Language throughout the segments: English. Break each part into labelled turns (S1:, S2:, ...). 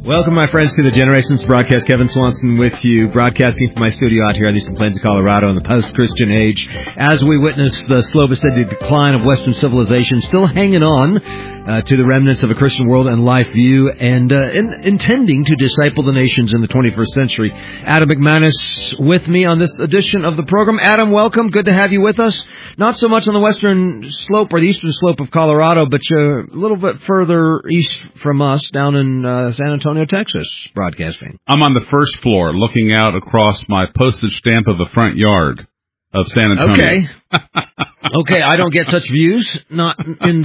S1: Welcome, my friends, to the Generations broadcast. Kevin Swanson with you, broadcasting from my studio out here on the Eastern Plains of Colorado in the post-Christian age, as we witness the slow but steady decline of Western civilization, still hanging on to the remnants of a Christian world and life view, and intending to disciple the nations in the 21st century. Adam McManus with me on this edition of the program. Adam, welcome. Good to have you with us. Not so much on the western slope or the eastern slope of Colorado, but a little bit further east from us, down in San Antonio, Texas, broadcasting.
S2: I'm on the first floor, looking out across my postage stamp of a front yard of San Antonio.
S1: Okay. Okay, I don't get such views. Not in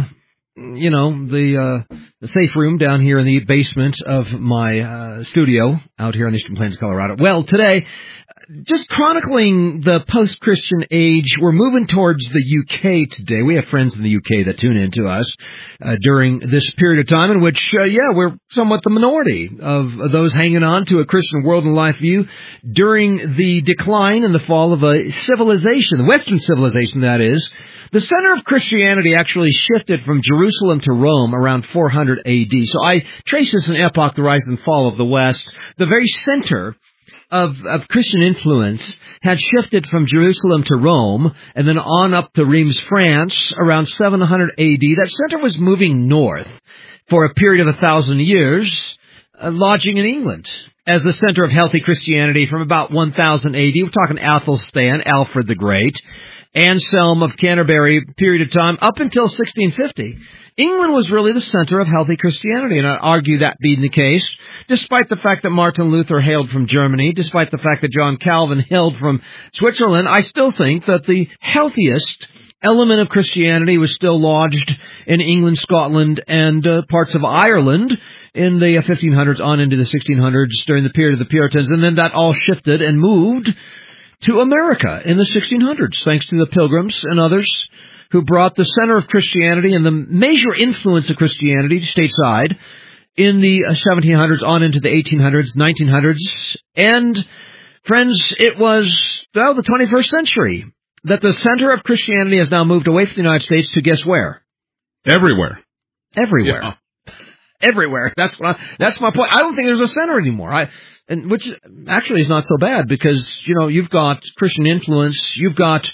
S1: the safe room down here in the basement of my studio out here on the Eastern Plains of Colorado. Well, today, just chronicling the post-Christian age, we're moving towards the UK today. We have friends in the UK that tune in to us during this period of time in which, we're somewhat the minority of those hanging on to a Christian world and life view during the decline and the fall of a civilization, Western civilization, that is. The center of Christianity actually shifted from Jerusalem to Rome around 400 A.D. So I trace this in epoch, the rise and fall of the West. The very center of Christian influence had shifted from Jerusalem to Rome and then on up to Reims, France, around 700 A.D. That center was moving north for a period of 1,000 years, lodging in England as the center of healthy Christianity from about 1000 A.D. We're talking Athelstan, Alfred the Great, Anselm of Canterbury period of time up until 1650. England was really the center of healthy Christianity, and I argue that being the case, despite the fact that Martin Luther hailed from Germany, despite the fact that John Calvin hailed from Switzerland. I still think that the healthiest element of Christianity was still lodged in England, Scotland, and parts of Ireland in the 1500s on into the 1600s during the period of the Puritans, and then that all shifted and moved to America in the 1600s, thanks to the Pilgrims and others who brought the center of Christianity and the major influence of Christianity stateside in the 1700s on into the 1800s, 1900s. And, friends, it was, the 21st century that the center of Christianity has now moved away from the United States to guess where?
S2: Everywhere.
S1: Everywhere.
S2: Yeah.
S1: Everywhere. That's my point. I don't think there's a center anymore. Which actually is not so bad because, you've got Christian influence, you've got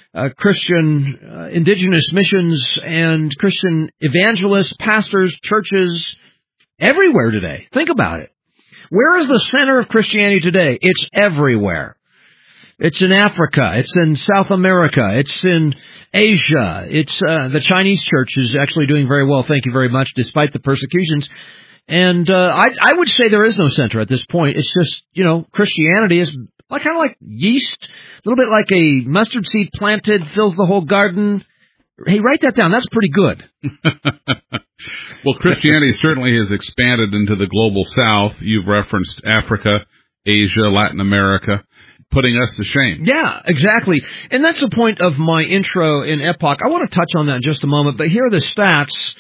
S1: Christian indigenous missions and Christian evangelists, pastors, churches, everywhere today. Think about it. Where is the center of Christianity today? It's everywhere. It's in Africa. It's in South America. It's in Asia. It's the Chinese church is actually doing very well, thank you very much, despite the persecutions. And I would say there is no center at this point. It's just, Christianity is kind of like yeast, a little bit like a mustard seed planted, fills the whole garden. Hey, write that down. That's pretty good.
S2: Well, Christianity certainly has expanded into the global south. You've referenced Africa, Asia, Latin America, putting us to shame.
S1: Yeah, exactly. And that's the point of my intro in Epoch. I want to touch on that in just a moment, but here are the stats.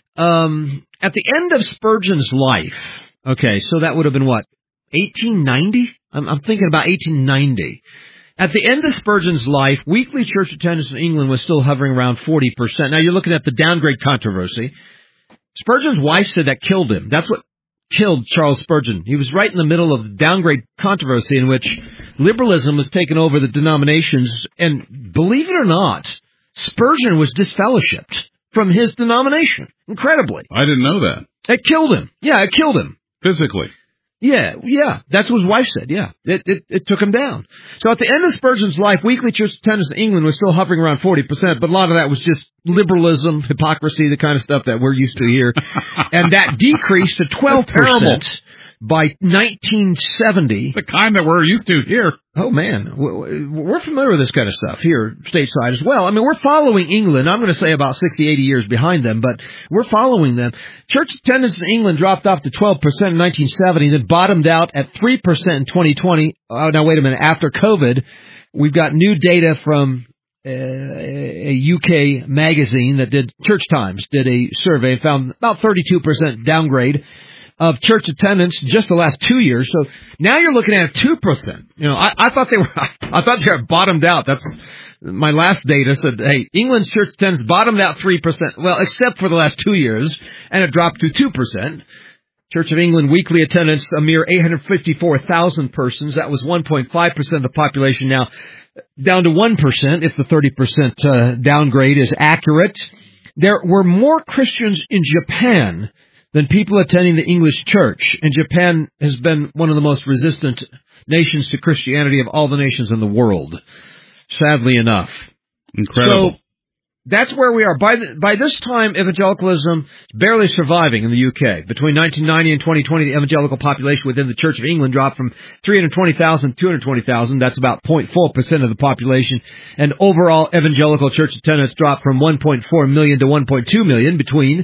S1: At the end of Spurgeon's life, okay, so that would have been what, 1890? I'm thinking about 1890. At the end of Spurgeon's life, weekly church attendance in England was still hovering around 40%. Now you're looking at the downgrade controversy. Spurgeon's wife said that killed him. That's what killed Charles Spurgeon. He was right in the middle of downgrade controversy in which liberalism was taking over the denominations, and believe it or not, Spurgeon was disfellowshipped from his denomination. Incredibly.
S2: I didn't know that.
S1: It killed him. Yeah, it killed him.
S2: Physically.
S1: Yeah. That's what his wife said, yeah. It took him down. So at the end of Spurgeon's life, weekly church attendance in England was still hovering around 40%, but a lot of that was just liberalism, hypocrisy, the kind of stuff that we're used to here. And that decreased to 12% by 1970.
S2: The kind that we're used to here.
S1: Oh, man. We're familiar with this kind of stuff here stateside as well. I mean, we're following England. I'm going to say about 60, 80 years behind them, but we're following them. Church attendance in England dropped off to 12% in 1970, then bottomed out at 3% in 2020. Oh, now, wait a minute. After COVID, we've got new data from a UK magazine that did, Church Times, did a survey and found about 32% downgrade of church attendance just the last 2 years. So now you're looking at 2%. I thought they were bottomed out. That's my last data said, hey, England's church attendance bottomed out 3%. Well, except for the last 2 years, and it dropped to 2%. Church of England weekly attendance, a mere 854,000 persons. That was 1.5% of the population, now down to 1% if the 30% downgrade is accurate. There were more Christians in Japan than people attending the English church, and Japan has been one of the most resistant nations to Christianity of all the nations in the world, sadly enough.
S2: Incredible.
S1: So that's where we are. By this time, evangelicalism is barely surviving in the UK. Between 1990 and 2020, the evangelical population within the Church of England dropped from 320,000 to 220,000. That's about 0.4% of the population. And overall evangelical church attendance dropped from 1.4 million to 1.2 million between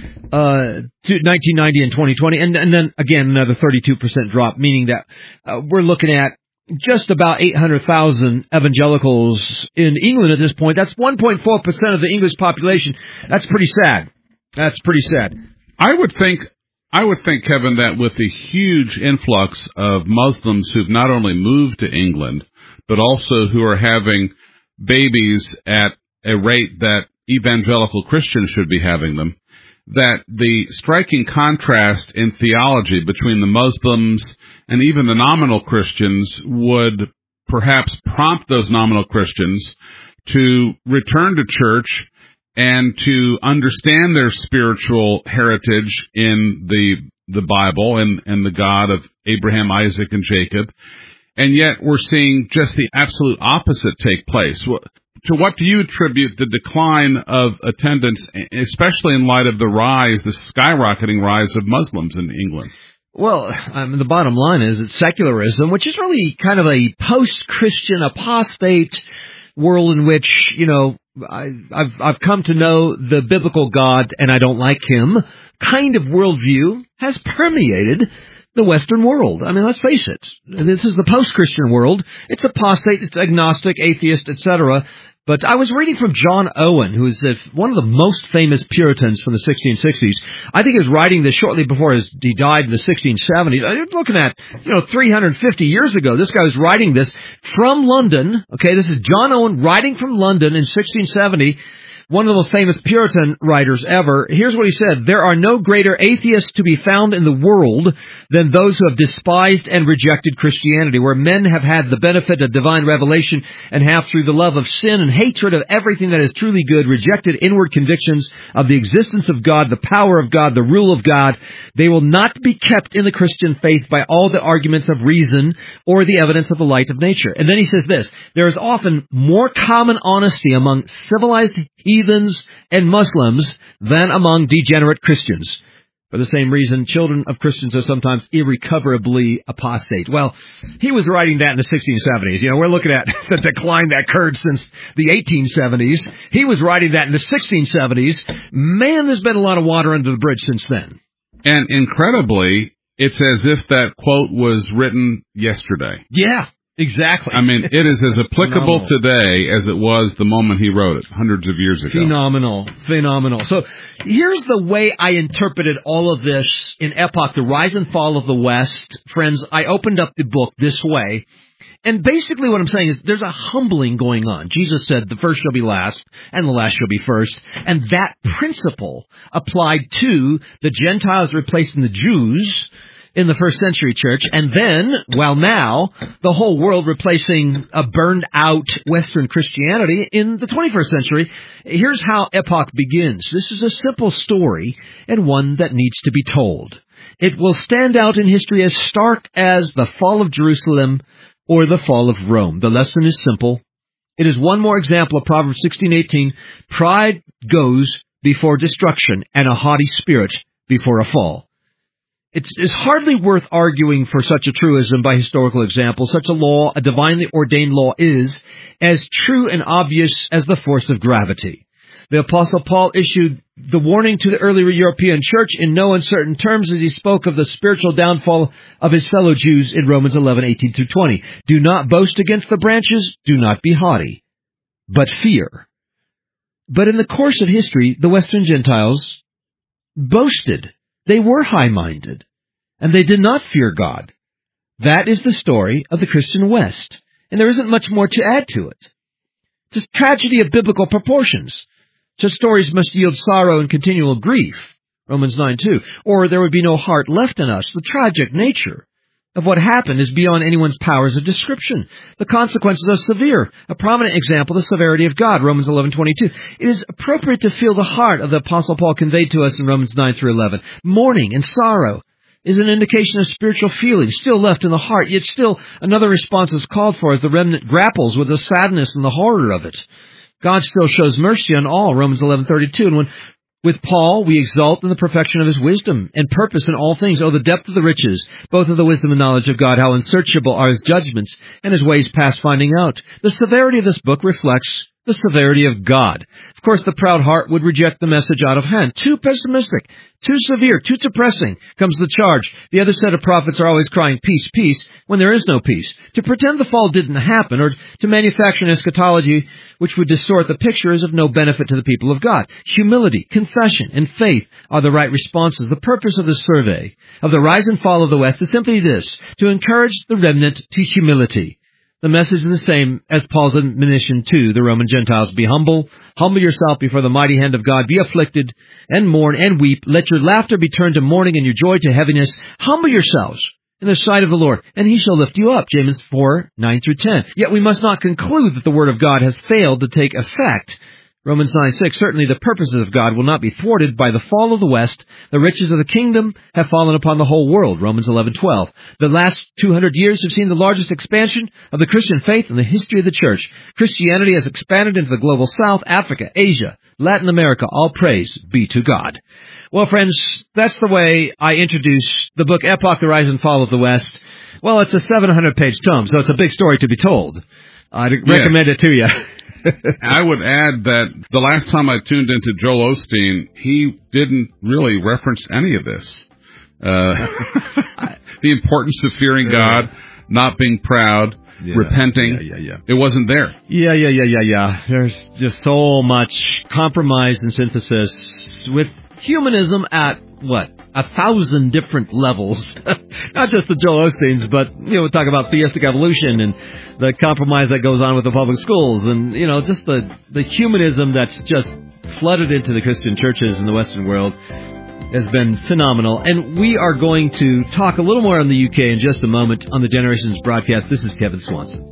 S1: 1990 and 2020. And then, again, another 32% drop, meaning that we're looking at just about 800,000 evangelicals in England at this point. That's 1.4% of the English population. That's pretty sad. That's pretty sad.
S2: I would think, Kevin, that with the huge influx of Muslims who've not only moved to England, but also who are having babies at a rate that evangelical Christians should be having them, that the striking contrast in theology between the Muslims and even the nominal Christians would perhaps prompt those nominal Christians to return to church and to understand their spiritual heritage in the Bible and the God of Abraham, Isaac, and Jacob. And yet we're seeing just the absolute opposite take place. To what do you attribute the decline of attendance, especially in light of the skyrocketing rise of Muslims in England?
S1: Well, the bottom line is it's secularism, which is really kind of a post-Christian apostate world in which, I've come to know the biblical God and I don't like him kind of worldview has permeated the Western world. I mean, let's face it. This is the post-Christian world. It's apostate, it's agnostic, atheist, etc. But I was reading from John Owen, who is one of the most famous Puritans from the 1660s. I think he was writing this shortly before he died in the 1670s. I was looking at, 350 years ago. This guy was writing this from London. Okay, this is John Owen writing from London in 1670. One of the most famous Puritan writers ever. Here's what he said. There are no greater atheists to be found in the world than those who have despised and rejected Christianity, where men have had the benefit of divine revelation and have, through the love of sin and hatred of everything that is truly good, rejected inward convictions of the existence of God, the power of God, the rule of God. They will not be kept in the Christian faith by all the arguments of reason or the evidence of the light of nature. And then he says this, there is often more common honesty among civilized heathens and Muslims than among degenerate Christians. For the same reason, children of Christians are sometimes irrecoverably apostate. Well, he was writing that in the 1670s. We're looking at the decline that occurred since the 1870s. He was writing that in the 1670s. Man, there's been a lot of water under the bridge since then.
S2: And incredibly, it's as if that quote was written yesterday.
S1: Yeah. Exactly.
S2: I mean, it is as applicable today as it was the moment he wrote it, hundreds of years ago.
S1: Phenomenal. So here's the way I interpreted all of this in Epoch, The Rise and Fall of the West. Friends, I opened up the book this way. And basically what I'm saying is there's a humbling going on. Jesus said the first shall be last and the last shall be first. And that principle applied to the Gentiles replacing the Jews in the first century church, and then, now, the whole world replacing a burned-out Western Christianity in the 21st century. Here's how Epoch begins. This is a simple story, and one that needs to be told. It will stand out in history as stark as the fall of Jerusalem or the fall of Rome. The lesson is simple. It is one more example of Proverbs 16:18. Pride goes before destruction, and a haughty spirit before a fall. It's hardly worth arguing for such a truism by historical example. Such a law, a divinely ordained law, is as true and obvious as the force of gravity. The Apostle Paul issued the warning to the early European church in no uncertain terms as he spoke of the spiritual downfall of his fellow Jews in Romans 11:18-20. Do not boast against the branches, do not be haughty, but fear. But in the course of history, the Western Gentiles boasted. They were high-minded, and they did not fear God. That is the story of the Christian West, and there isn't much more to add to it. It's a tragedy of biblical proportions. Such stories must yield sorrow and continual grief, Romans 9:2. Or there would be no heart left in us. The tragic nature of what happened is beyond anyone's powers of description. The consequences are severe. A prominent example, the severity of God, Romans 11:22. It is appropriate to feel the heart of the Apostle Paul conveyed to us in Romans 9 through 11. Mourning and sorrow is an indication of spiritual feeling still left in the heart, yet still another response is called for as the remnant grapples with the sadness and the horror of it. God still shows mercy on all, Romans 11:32. And with Paul, we exalt in the perfection of his wisdom and purpose in all things. Oh, the depth of the riches, both of the wisdom and knowledge of God, how unsearchable are his judgments and his ways past finding out. The severity of this book reflects the severity of God. Of course, the proud heart would reject the message out of hand. Too pessimistic, too severe, too depressing comes the charge. The other set of prophets are always crying, peace, peace, when there is no peace. To pretend the fall didn't happen or to manufacture an eschatology which would distort the picture is of no benefit to the people of God. Humility, confession, and faith are the right responses. The purpose of the survey of the rise and fall of the West is simply this, to encourage the remnant to humility. The message is the same as Paul's admonition to the Roman Gentiles. Be humble, humble yourself before the mighty hand of God. Be afflicted and mourn and weep. Let your laughter be turned to mourning and your joy to heaviness. Humble yourselves in the sight of the Lord, and he shall lift you up. James 4:9-10. Yet we must not conclude that the word of God has failed to take effect. Romans 9:6, certainly the purposes of God will not be thwarted by the fall of the West. The riches of the kingdom have fallen upon the whole world. Romans 11:12. The last 200 years have seen the largest expansion of the Christian faith in the history of the church. Christianity has expanded into the global South, Africa, Asia, Latin America. All praise be to God. Well, friends, that's the way I introduce the book Epoch, The Rise and Fall of the West. Well, it's a 700-page tome, so it's a big story to be told. I'd recommend it to you.
S2: I would add that the last time I tuned into Joel Osteen, he didn't really reference any of this. The importance of fearing God, not being proud, repenting. It wasn't there.
S1: Yeah. There's just so much compromise and synthesis with humanism at, 1,000 different levels. Not just the Joel Osteens, but, we talk about theistic evolution and the compromise that goes on with the public schools and, just the humanism that's just flooded into the Christian churches in the Western world has been phenomenal. And we are going to talk a little more on the UK in just a moment on the Generations broadcast. This is Kevin Swanson.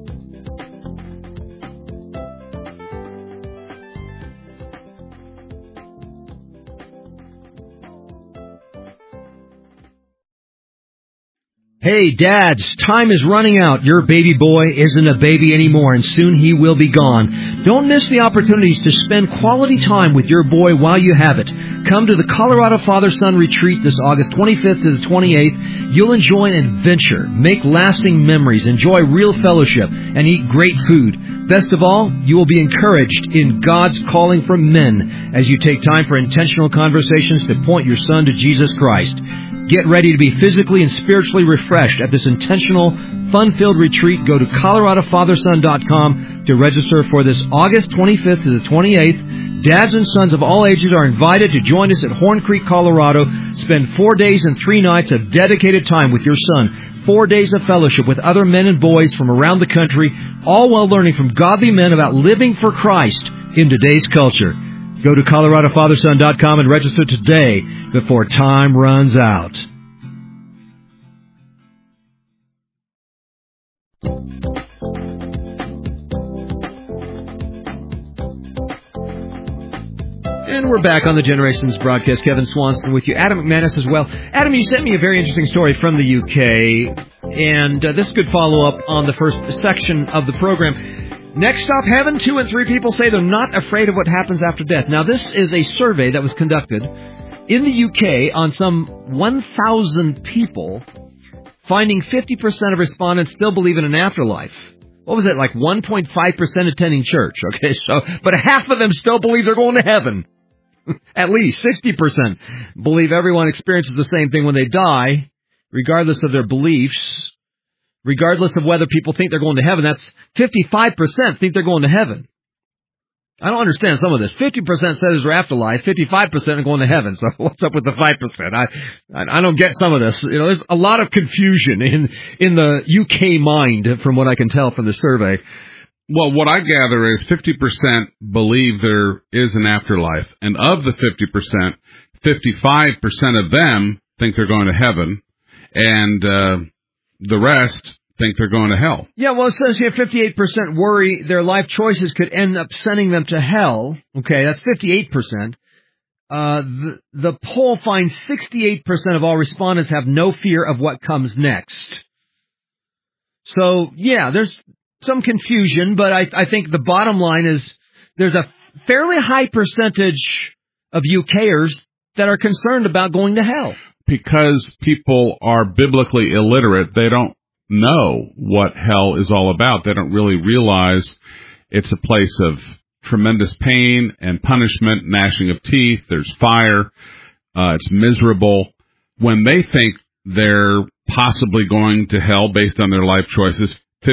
S1: Hey, dads, time is running out. Your baby boy isn't a baby anymore, and soon he will be gone. Don't miss the opportunities to spend quality time with your boy while you have it. Come to the Colorado Father-Son Retreat this August 25th to the 28th. You'll enjoy an adventure, make lasting memories, enjoy real fellowship, and eat great food. Best of all, you will be encouraged in God's calling for men as you take time for intentional conversations to point your son to Jesus Christ. Get ready to be physically and spiritually refreshed at this intentional, fun-filled retreat. Go to ColoradoFatherSon.com to register for this August 25th to the 28th. Dads and sons of all ages are invited to join us at Horn Creek, Colorado. Spend 4 days and 3 nights of dedicated time with your son. 4 days of fellowship with other men and boys from around the country, all while learning from godly men about living for Christ in today's culture. Go to ColoradoFatherSon.com and register today before time runs out. And we're back on the Generations broadcast. Kevin Swanson with you. Adam McManus as well. Adam, you sent me a very interesting story from the UK, and this could follow up on the first section of the program. Next stop, heaven. 2 in 3 people say they're not afraid of what happens after death. Now, this is a survey that was conducted in the UK on some 1,000 people, finding 50% of respondents still believe in an afterlife. What was it, like 1.5% attending church? Okay, so, but half of them still believe they're going to heaven. At least 60% believe everyone experiences the same thing when they die, regardless of their beliefs. Regardless of whether people think they're going to heaven, that's 55% think they're going to heaven. I don't understand some of this. 50% says there's an afterlife, 55% are going to heaven. So what's up with the 5%? I don't get some of this. There's a lot of confusion in the UK mind from what I can tell from the survey.
S2: Well, what I gather is 50% believe there is an afterlife. And of the 50%, 55% of them think they're going to heaven, and the rest think they're going to hell.
S1: Yeah, well, it says here 58% worry their life choices could end up sending them to hell. Okay, that's 58%. The poll finds 68% of all respondents have no fear of what comes next. So, yeah, there's some confusion, but I think the bottom line is there's a fairly high percentage of UKers that are concerned about going to hell.
S2: Because people are biblically illiterate, they don't know what hell is all about. They don't really realize it's a place of tremendous pain and punishment, gnashing of teeth. There's fire. It's miserable. When they think they're possibly going to hell based on their life choices,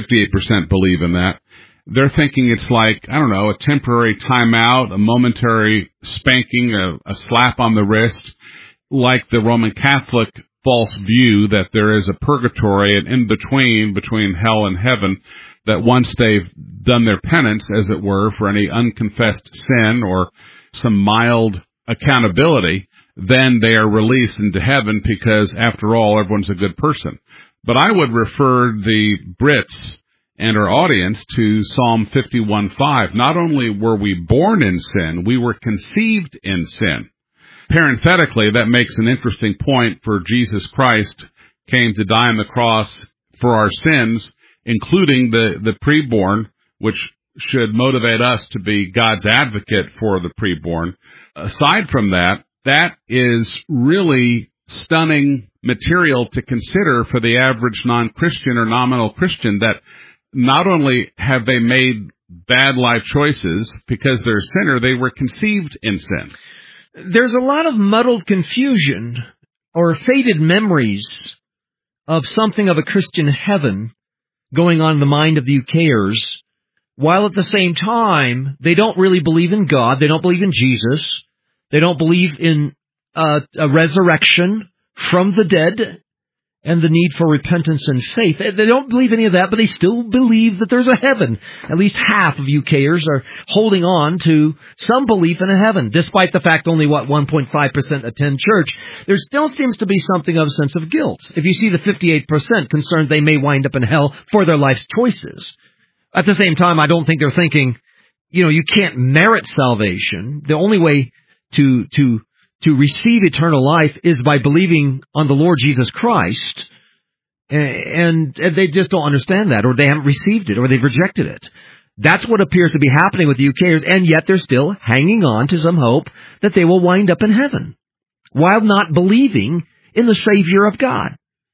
S2: 58% believe in that. They're thinking it's like, I don't know, a temporary timeout, a momentary spanking, a slap on the wrist, like the Roman Catholic false view that there is a purgatory and in between hell and heaven, that once they've done their penance, as it were, for any unconfessed sin or some mild accountability, then they are released into heaven because, after all, everyone's a good person. But I would refer the Brits and our audience to Psalm 51:5. Not only were we born in sin, we were conceived in sin. Parenthetically, that makes an interesting point, for Jesus Christ came to die on the cross for our sins, including the preborn, which should motivate us to be God's advocate for the preborn. Aside from that, that is really stunning material to consider for the average non-Christian or nominal Christian, that not only have they made bad life choices because they're a sinner, they were conceived in sin.
S1: There's a lot of muddled confusion or faded memories of something of a Christian heaven going on in the mind of the UKers, while at the same time, they don't really believe in God, they don't believe in Jesus, they don't believe in a resurrection from the dead, and the need for repentance and faith. They don't believe any of that, but they still believe that there's a heaven. At least half of UKers are holding on to some belief in a heaven, despite the fact only, 1.5% attend church. There still seems to be something of a sense of guilt. If you see the 58% concerned they may wind up in hell for their life's choices. At the same time, I don't think they're thinking, you can't merit salvation. The only way to receive eternal life is by believing on the Lord Jesus Christ. And they just don't understand that, or they haven't received it, or they've rejected it. That's what appears to be happening with the UKers, and yet they're still hanging on to some hope that they will wind up in heaven, while not believing in the Savior of God.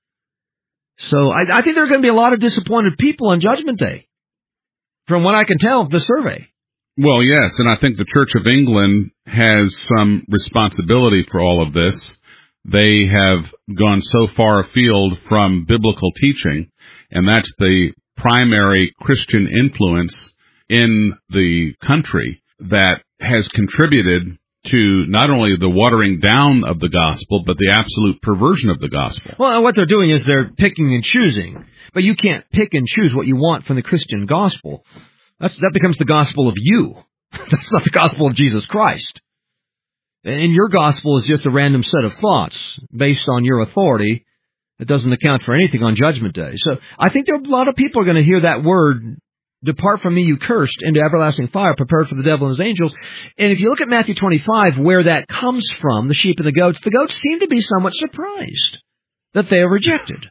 S1: So I think there are going to be a lot of disappointed people on Judgment Day, from what I can tell of the survey.
S2: Well, yes, and I think the Church of England has some responsibility for all of this. They have gone so far afield from biblical teaching, and that's the primary Christian influence in the country that has contributed to not only the watering down of the gospel, but the absolute perversion of the gospel.
S1: Well, what they're doing is they're picking and choosing, but you can't pick and choose what you want from the Christian gospel. That becomes the gospel of you. That's not the gospel of Jesus Christ. And your gospel is just a random set of thoughts based on your authority. It doesn't account for anything on Judgment Day. So I think there are a lot of people are going to hear that word, "Depart from me, you cursed, into everlasting fire, prepared for the devil and his angels." And if you look at Matthew 25, where that comes from, the sheep and the goats seem to be somewhat surprised that they are rejected.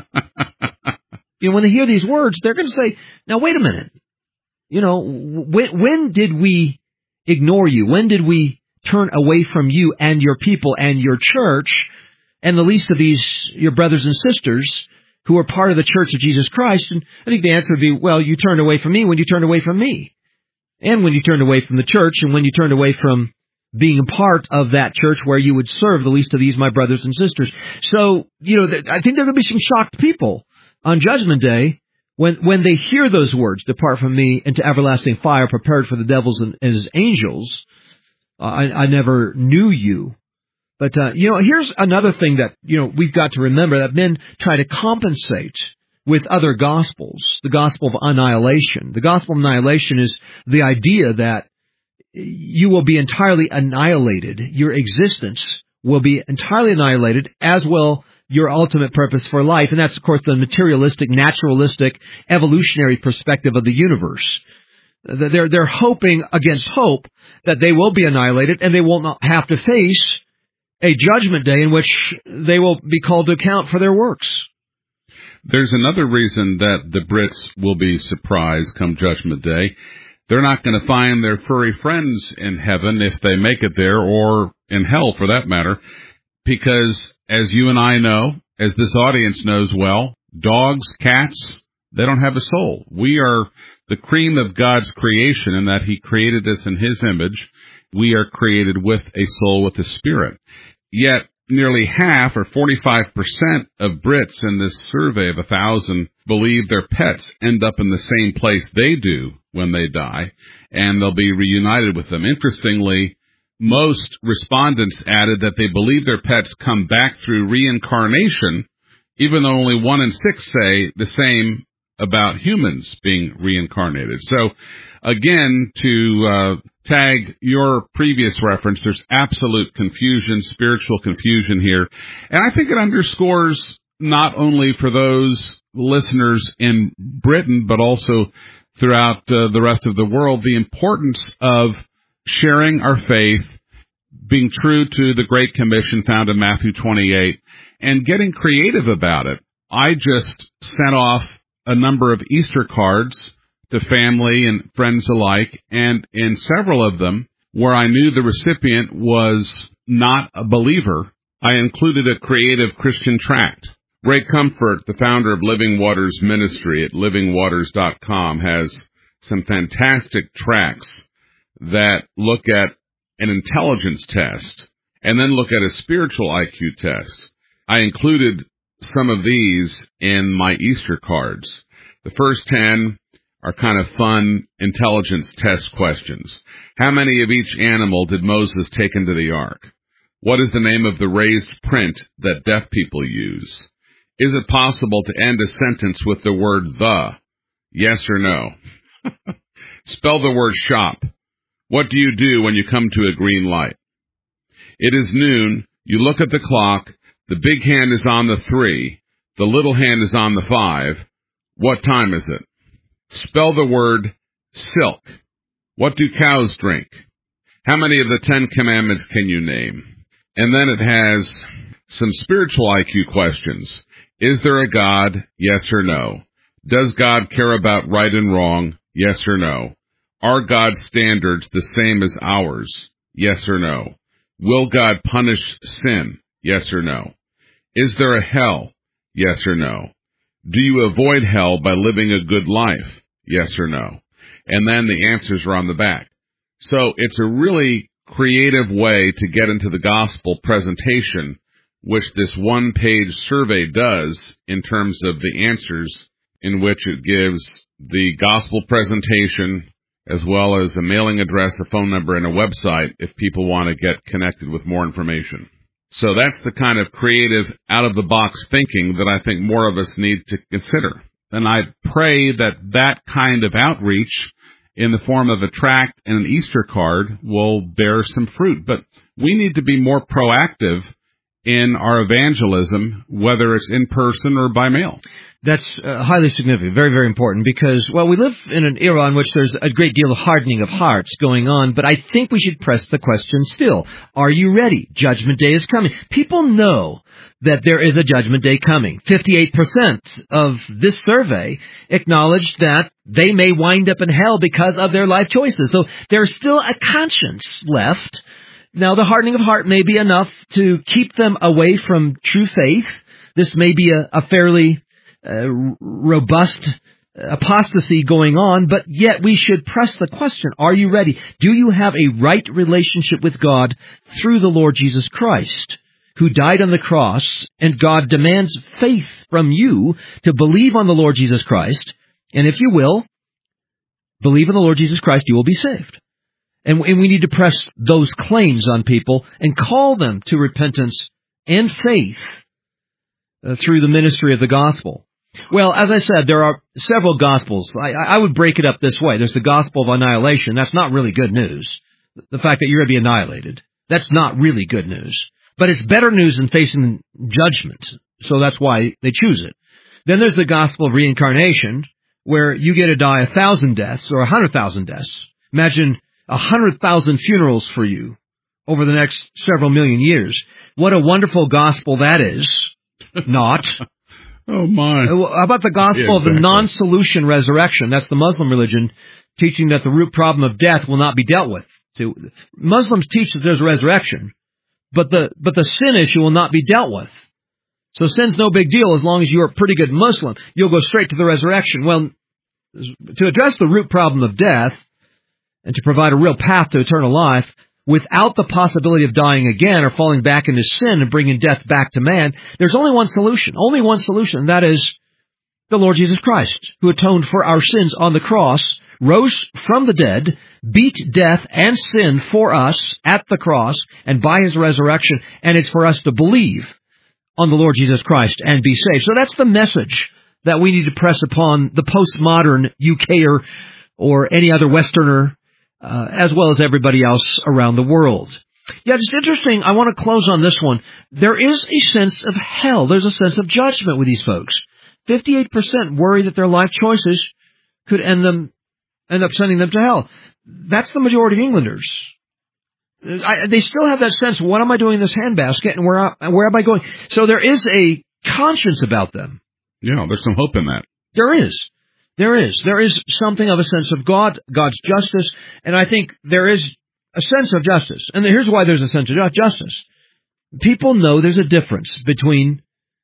S1: When they hear these words, they're going to say, now wait a minute. When did we ignore you? When did we turn away from you and your people and your church, and the least of these, your brothers and sisters, who are part of the Church of Jesus Christ? And I think the answer would be, well, you turned away from me when you turned away from me. And when you turned away from the church, and when you turned away from being a part of that church where you would serve the least of these, my brothers and sisters. So, I think there will be some shocked people on Judgment Day when they hear those words, "Depart from me into everlasting fire, prepared for the devils and his angels." I never knew you. But, here's another thing that, we've got to remember, that men try to compensate with other gospels, the gospel of annihilation. The gospel of annihilation is the idea that you will be entirely annihilated. Your existence will be entirely annihilated, as will your ultimate purpose for life. And that's, of course, the materialistic, naturalistic, evolutionary perspective of the universe. They're hoping against hope that they will be annihilated and they will not have to face a judgment day in which they will be called to account for their works.
S2: There's another reason that the Brits will be surprised come Judgment Day. They're not going to find their furry friends in heaven if they make it there, or in hell for that matter, because as you and I know, as this audience knows well, dogs, cats, they don't have a soul. We are the cream of God's creation in that He created us in His image. We are created with a soul, with a spirit. Yet nearly half, or 45% of Brits in this survey of 1,000 believe their pets end up in the same place they do when they die, and they'll be reunited with them. Interestingly, most respondents added that they believe their pets come back through reincarnation, even though only 1 in 6 say the same about humans being reincarnated. So, again, to tag your previous reference, there's absolute confusion, spiritual confusion here. And I think it underscores not only for those listeners in Britain, but also throughout the rest of the world, the importance of sharing our faith, being true to the Great Commission found in Matthew 28, and getting creative about it. I just sent off a number of Easter cards to family and friends alike, and in several of them, where I knew the recipient was not a believer, I included a creative Christian tract. Ray Comfort, the founder of Living Waters Ministry at livingwaters.com, has some fantastic tracts that look at an intelligence test and then look at a spiritual IQ test. I included some of these in my Easter cards. The first 10 are kind of fun intelligence test questions. How many of each animal did Moses take into the ark? What is the name of the raised print that deaf people use? Is it possible to end a sentence with the word the? Yes or no? Spell the word shop. What do you do when you come to a green light? It is noon. You look at the clock. The big hand is on the 3. The little hand is on the 5. What time is it? Spell the word silk. What do cows drink? How many of the 10 commandments can you name? And then it has some spiritual IQ questions. Is there a God? Yes or no? Does God care about right and wrong? Yes or no? Are God's standards the same as ours? Yes or no? Will God punish sin? Yes or no? Is there a hell? Yes or no? Do you avoid hell by living a good life? Yes or no? And then the answers are on the back. So it's a really creative way to get into the gospel presentation, which this one-page survey does in terms of the answers, in which it gives the gospel presentation as well as a mailing address, a phone number, and a website if people want to get connected with more information. So that's the kind of creative, out-of-the-box thinking that I think more of us need to consider. And I pray that that kind of outreach in the form of a tract and an Easter card will bear some fruit. But we need to be more proactive in our evangelism, whether it's in person or by mail.
S1: That's highly significant, very, very important, because, well, we live in an era in which there's a great deal of hardening of hearts going on, but I think we should press the question still. Are you ready? Judgment Day is coming. People know that there is a Judgment Day coming. 58% of this survey acknowledged that they may wind up in hell because of their life choices. So there's still a conscience left. Now, the hardening of heart may be enough to keep them away from true faith. This may be a fairly robust apostasy going on, but yet we should press the question, are you ready? Do you have a right relationship with God through the Lord Jesus Christ, who died on the cross, and God demands faith from you to believe on the Lord Jesus Christ, and if you will, believe in the Lord Jesus Christ, you will be saved. And we need to press those claims on people and call them to repentance and faith through the ministry of the gospel. Well, as I said, there are several gospels. I would break it up this way. There's the gospel of annihilation. That's not really good news. The fact that you're going to be annihilated. That's not really good news. But it's better news than facing judgment. So that's why they choose it. Then there's the gospel of reincarnation, where you get to die 1,000 deaths or 100,000 deaths. Imagine 100,000 funerals for you over the next several million years. What a wonderful gospel that is. Not.
S2: Oh, my.
S1: How about the gospel of the non-solution resurrection? That's the Muslim religion, teaching that the root problem of death will not be dealt with. Muslims teach that there's a resurrection, but the sin issue will not be dealt with. So sin's no big deal as long as you're a pretty good Muslim. You'll go straight to the resurrection. Well, to address the root problem of death and to provide a real path to eternal life without the possibility of dying again or falling back into sin and bringing death back to man, there's only one solution, and that is the Lord Jesus Christ, who atoned for our sins on the cross, rose from the dead, beat death and sin for us at the cross and by his resurrection, and it's for us to believe on the Lord Jesus Christ and be saved. So that's the message that we need to press upon the postmodern UKer or any other Westerner, as well as everybody else around the world. Yeah, it's interesting. I want to close on this one. There is a sense of hell. There's a sense of judgment with these folks. 58% worry that their life choices could end up sending them to hell. That's the majority of Englanders. They still have that sense, what am I doing in this handbasket and where am I going? So there is a conscience about them.
S2: Yeah, there's some hope in that.
S1: There is. There is something of a sense of God's justice, and I think there is a sense of justice. And here's why there's a sense of justice. People know there's a difference between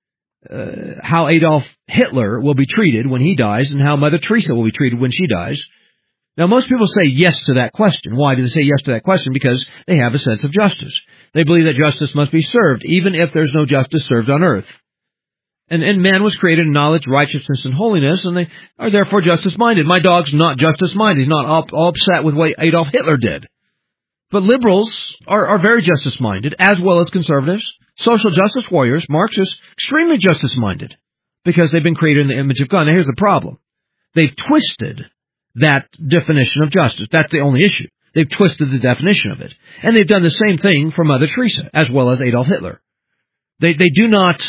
S1: how Adolf Hitler will be treated when he dies and how Mother Teresa will be treated when she dies. Now, most people say yes to that question. Why do they say yes to that question? Because they have a sense of justice. They believe that justice must be served, even if there's no justice served on earth. And man was created in knowledge, righteousness, and holiness, and they are therefore justice-minded. My dog's not justice-minded. He's not all upset with what Adolf Hitler did. But liberals are very justice-minded, as well as conservatives. Social justice warriors, Marxists, extremely justice-minded, because they've been created in the image of God. Now, here's the problem. They've twisted that definition of justice. That's the only issue. They've twisted the definition of it. And they've done the same thing for Mother Teresa, as well as Adolf Hitler. They do not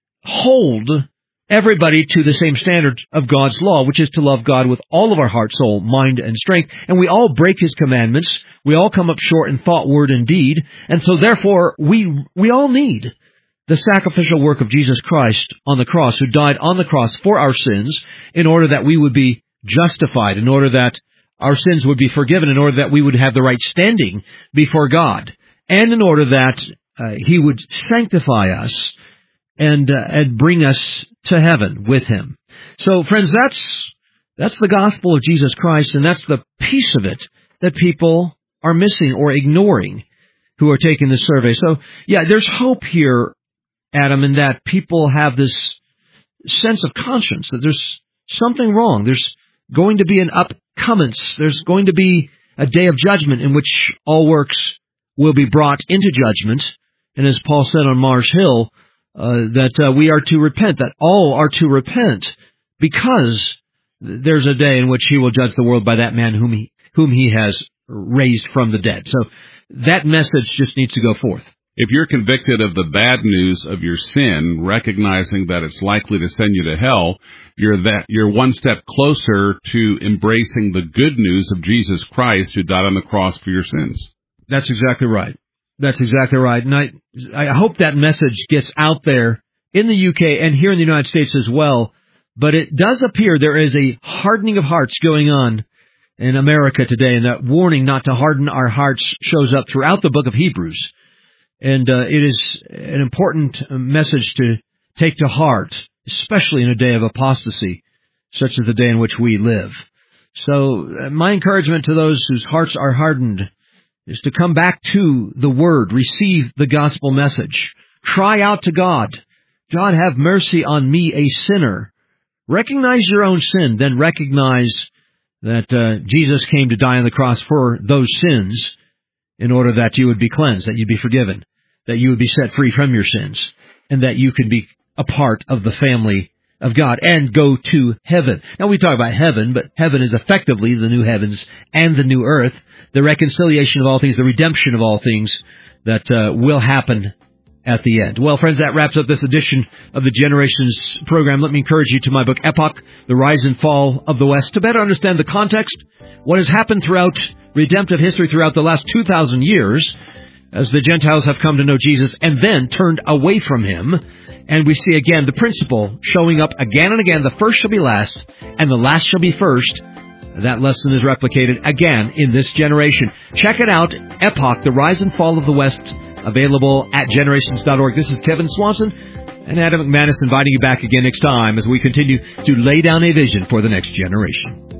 S1: hold everybody to the same standard of God's law, which is to love God with all of our heart, soul, mind, and strength. And we all break his commandments. We all come up short in thought, word, and deed. And so therefore, we all need the sacrificial work of Jesus Christ on the cross, who died on the cross for our sins in order that we would be justified, in order that our sins would be forgiven, in order that we would have the right standing before God, and in order that he would sanctify us and bring us to heaven with him. So, friends, that's the gospel of Jesus Christ, and that's the piece of it that people are missing or ignoring who are taking this survey. So, yeah, there's hope here, Adam, in that people have this sense of conscience, that there's something wrong. There's going to be an upcomance. There's going to be a day of judgment in which all works will be brought into judgment. And as Paul said on Mars Hill, that we are to repent, that all are to repent, because there's a day in which he will judge the world by that man whom he has raised from the dead. So that message just needs to go forth.
S2: If you're convicted of the bad news of your sin, recognizing that it's likely to send you to hell, you're one step closer to embracing the good news of Jesus Christ, who died on the cross for your sins.
S1: That's exactly right. That's exactly right. And I hope that message gets out there in the UK and here in the United States as well. But it does appear there is a hardening of hearts going on in America today, and that warning not to harden our hearts shows up throughout the book of Hebrews. And it is an important message to take to heart, especially in a day of apostasy, such as the day in which we live. So my encouragement to those whose hearts are hardened is to come back to the Word, receive the gospel message, cry out to God, God, have mercy on me, a sinner. Recognize your own sin, then recognize that Jesus came to die on the cross for those sins in order that you would be cleansed, that you'd be forgiven, that you would be set free from your sins, and that you could be a part of the family of God and go to heaven. Now, we talk about heaven, but heaven is effectively the new heavens and the new earth, the reconciliation of all things, the redemption of all things that will happen at the end. Well, friends, that wraps up this edition of the Generations program. Let me encourage you to my book, Epoch, The Rise and Fall of the West, to better understand the context, what has happened throughout redemptive history throughout the last 2,000 years as the Gentiles have come to know Jesus and then turned away from him. And we see again the principle showing up again and again. The first shall be last, and the last shall be first. That lesson is replicated again in this generation. Check it out, Epoch, The Rise and Fall of the West, available at generations.org. This is Kevin Swanson and Adam McManus inviting you back again next time as we continue to lay down a vision for the next generation.